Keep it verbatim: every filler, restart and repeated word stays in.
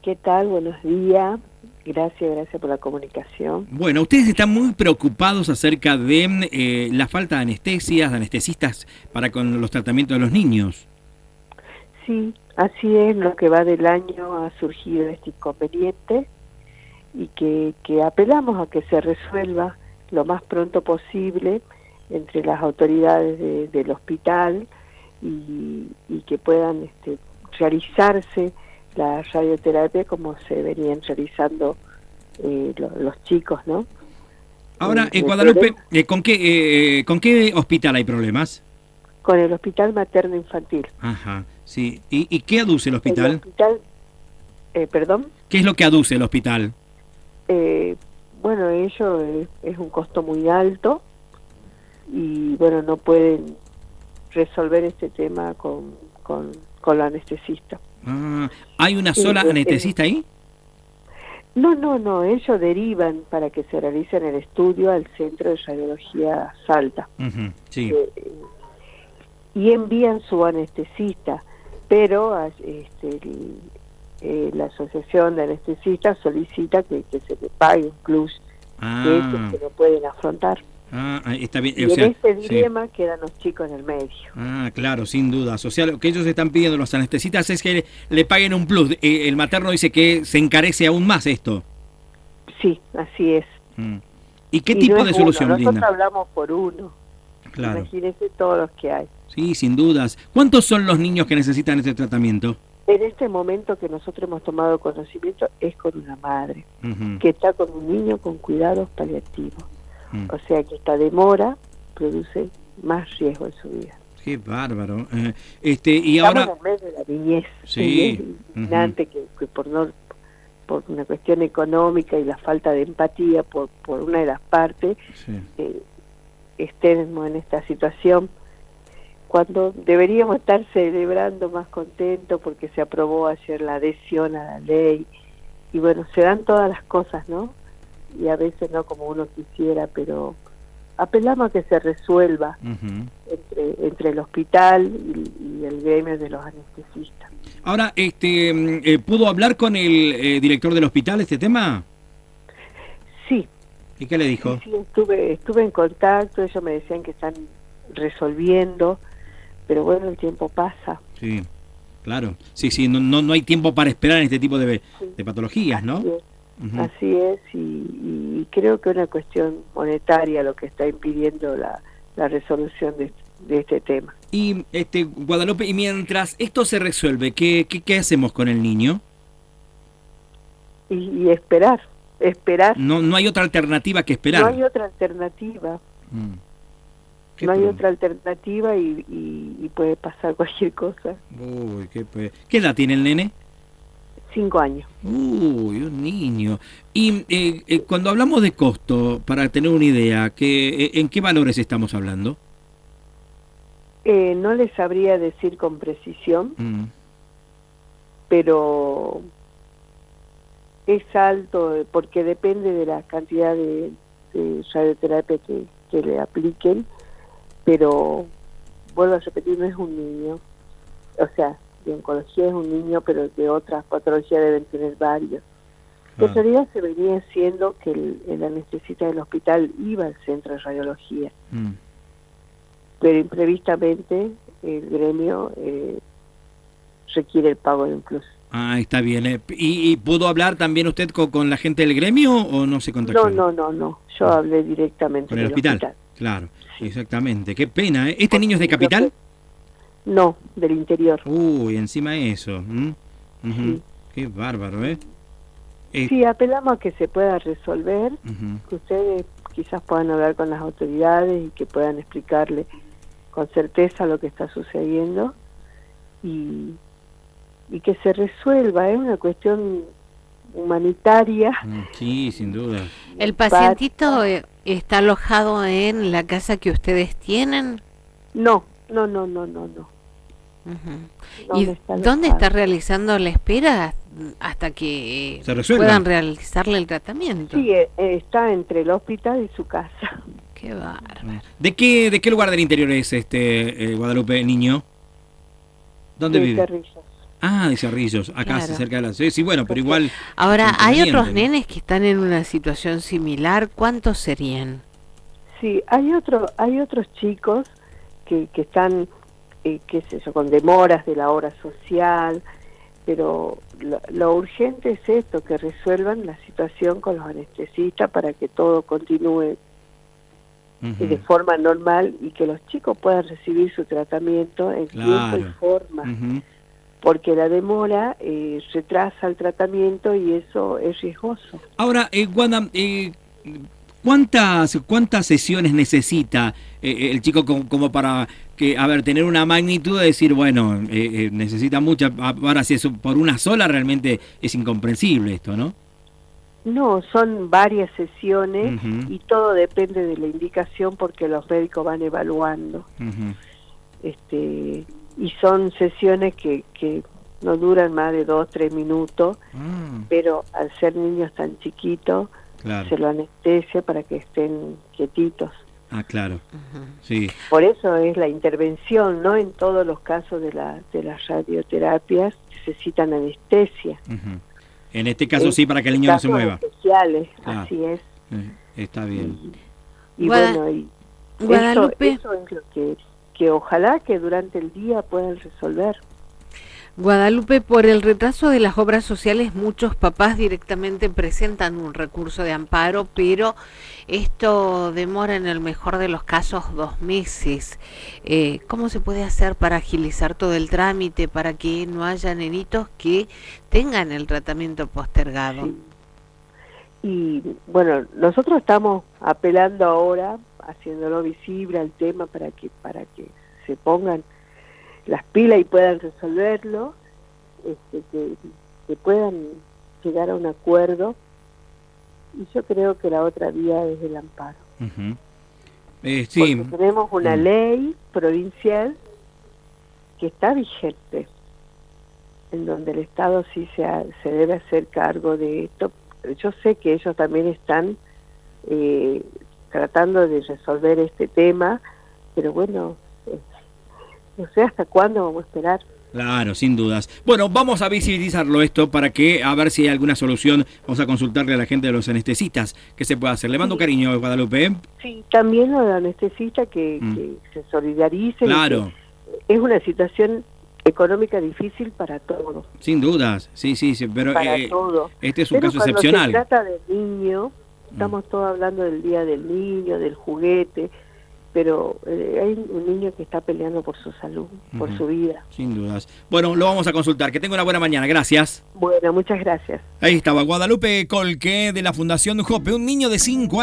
¿Qué tal? Buenos días. Gracias, gracias por la comunicación. Bueno, ustedes están muy preocupados acerca de eh, la falta de anestesias, de anestesistas para con los tratamientos de los niños. Sí, así es, lo que va del año ha surgido este inconveniente y que, que apelamos a que se resuelva lo más pronto posible entre las autoridades de, del hospital y, y que puedan este, realizarse la radioterapia como se venían realizando eh, lo, los chicos, ¿no? Ahora, Eh, eh, Guadalupe, eh, ¿con qué eh, con qué hospital hay problemas? Con el Hospital Materno Infantil. Ajá, sí. ¿Y, y qué aduce el hospital? El hospital, eh, perdón. ¿Qué es lo que aduce el hospital? Eh, bueno, ello es, es un costo muy alto y bueno, no pueden resolver este tema con, con, con la anestesista. Ah, ¿hay una sola Eh, eh, anestesista ahí? No, no, no, ellos derivan para que se realice el estudio al Centro de Radiología Salta. Uh-huh, sí. Eh, y envían su anestesista, pero este, el, eh, la Asociación de Anestesistas solicita que, que se le pague un plus Ah. de ellos que no pueden afrontar. Ah, está bien. Y o sea, en este dilema sí. quedan los chicos en el medio. Ah, claro, sin dudas. O sea, lo que ellos están pidiendo los anestesistas es que le, le paguen un plus. Eh, el materno dice que se encarece aún más esto. Sí, así es. Mm. ¿Y qué y tipo no de es solución uno. brinda? Nosotros hablamos por uno. Claro. Imagínense todos los que hay. Sí, sin dudas. ¿Cuántos son los niños que necesitan este tratamiento? En este momento que nosotros hemos tomado conocimiento es con una madre, Uh-huh. que está con un niño con cuidados paliativos. Mm. O sea que esta demora produce más riesgo en su vida. Qué bárbaro. Eh, este y Estamos ahora. en el mes de la niñez, Sí. indignante, uh-huh. que, que por no por una cuestión económica y la falta de empatía por, por una de las partes, Sí. eh, estemos en esta situación cuando deberíamos estar celebrando más contentos porque se aprobó ayer la adhesión a la ley y bueno, se dan todas las cosas, ¿no? Y a veces no como uno quisiera, pero apelamos a que se resuelva Uh-huh. entre, entre el hospital y, y el gremio de los anestesistas. Ahora, este, eh, ¿pudo hablar con el eh, director del hospital este tema? Sí. ¿Y qué le dijo? Sí, sí, estuve, estuve en contacto, ellos me decían que están resolviendo, pero bueno, el tiempo pasa. Sí, claro. Sí, sí, no, no, no hay tiempo para esperar en este tipo de, Sí. de patologías, ¿no? Así es, uh-huh. así es y, y creo que es una cuestión monetaria lo que está impidiendo la, la resolución de, de este tema. Y, este, Guadalupe, y mientras esto se resuelve, ¿qué, qué, qué hacemos con el niño? Y, y esperar, esperar. No, no hay otra alternativa que esperar. No hay otra alternativa. Mm. No hay pro... otra alternativa y, y, y puede pasar cualquier cosa. Uy, qué, ¿qué edad tiene el nene? Cinco años. Uy, un niño. Y eh, eh, cuando hablamos de costo, para tener una idea, ¿qué, eh, ¿en qué valores estamos hablando? Eh, no les sabría decir con precisión, Mm. pero es alto porque depende de la cantidad de, de radioterapia que, que le apliquen, pero vuelvo a repetir, no es un niño, o sea, de oncología es un niño, pero de otras patologías deben tener varios. Ah. En realidad se venía siendo que el, el anestesista del hospital iba al centro de radiología, mm. pero imprevistamente el gremio eh, requiere el pago de un plus. Ah, está bien. Eh. ¿Y, ¿Y pudo hablar también usted con, con la gente del gremio o no se contactó? No, no, no, no. Yo ah. hablé directamente con el del hospital. hospital. Claro, sí. Exactamente. Qué pena, ¿eh? ¿Este niño es de capital? No, del interior. Uy, encima eso. ¿Mm? Uh-huh. Sí. Qué bárbaro, ¿eh? eh. Sí, apelamos a que se pueda resolver, uh-huh. que ustedes quizás puedan hablar con las autoridades y que puedan explicarle con certeza lo que está sucediendo y, y que se resuelva. Es una cuestión humanitaria. Sí, sin duda. ¿El pacientito está alojado en la casa que ustedes tienen? No, no, no, no, no, no. Uh-huh. ¿Y está dónde está realizando la espera hasta que ¿Se puedan realizarle el tratamiento? Sí, eh, está entre el hospital y su casa. Qué bárbaro. ¿De qué, de qué lugar del interior es este eh, Guadalupe, niño? ¿Dónde de vive? Cerrillos. Ah, de Cerrillos, acá Claro. cerca de la... Sí, sí, bueno, pero igual... Ahora, ¿hay otros ¿no? nenes que están en una situación similar? ¿Cuántos serían? Sí, hay otro, hay otros chicos que, que están, eh, qué sé yo, con demoras de la hora social, pero lo, lo urgente es esto, que resuelvan la situación con los anestesistas para que todo continúe Uh-huh. de forma normal y que los chicos puedan recibir su tratamiento en Claro. tiempo y forma. Uh-huh. Porque la demora eh, retrasa el tratamiento y eso es riesgoso. Ahora, eh, Wanda, eh, ¿cuántas, ¿cuántas sesiones necesita eh, el chico como, como para que, a ver, tener una magnitud de decir, bueno, eh, eh, necesita mucha, ahora si eso por una sola realmente es incomprensible esto, ¿no? No, son varias sesiones Uh-huh. y todo depende de la indicación porque los médicos van evaluando. Uh-huh. Este, y son sesiones que, que no duran más de dos, tres minutos, Ah, pero al ser niños tan chiquitos, claro. se lo anestesia para que estén quietitos. Ah, claro. Uh-huh. Sí. Por eso es la intervención, ¿no? En todos los casos de, la, de las radioterapias necesitan anestesia. Uh-huh. En este caso sí, para que el niño no se Casos mueva. especiales, Claro. así es. Eh, está bien. Y Guada- bueno, y Guadalupe. eso, eso es lo que, que ojalá que durante el día puedan resolver. Guadalupe, por el retraso de las obras sociales, muchos papás directamente presentan un recurso de amparo, pero esto demora en el mejor de los casos dos meses. Eh, ¿Cómo se puede hacer para agilizar todo el trámite, para que no haya nenitos que tengan el tratamiento postergado? Sí. Y bueno, nosotros estamos apelando ahora, haciéndolo visible al tema para que para que se pongan las pilas y puedan resolverlo, este, que, que puedan llegar a un acuerdo. Y yo creo que la otra vía es el amparo. Uh-huh. Eh, sí. Porque tenemos una Mm. ley provincial que está vigente, en donde el Estado sí se, ha, se debe hacer cargo de esto. Yo sé que ellos también están eh, tratando de resolver este tema, pero bueno, eh, no sé hasta cuándo vamos a esperar. Claro, sin dudas. Bueno, vamos a visibilizarlo esto para que, a ver si hay alguna solución. Vamos a consultarle a la gente de los anestesistas qué se puede hacer. Le mando Sí. cariño, Guadalupe. ¿eh? Sí, también lo necesita que, Mm. que se solidaricen. Claro, Es una situación económica difícil para todos, sin dudas. Sí, sí, sí. Pero para eh, todos. este es un Pero caso cuando excepcional. se trata del niño, estamos todos hablando del Día del Niño, del juguete, pero eh, hay un niño que está peleando por su salud, por Ujú. su vida. Sin dudas. Bueno, lo vamos a consultar. Que tenga una buena mañana. Gracias. Bueno, muchas gracias. Ahí estaba Guadalupe Colque de la Fundación Jope, un niño de cinco años.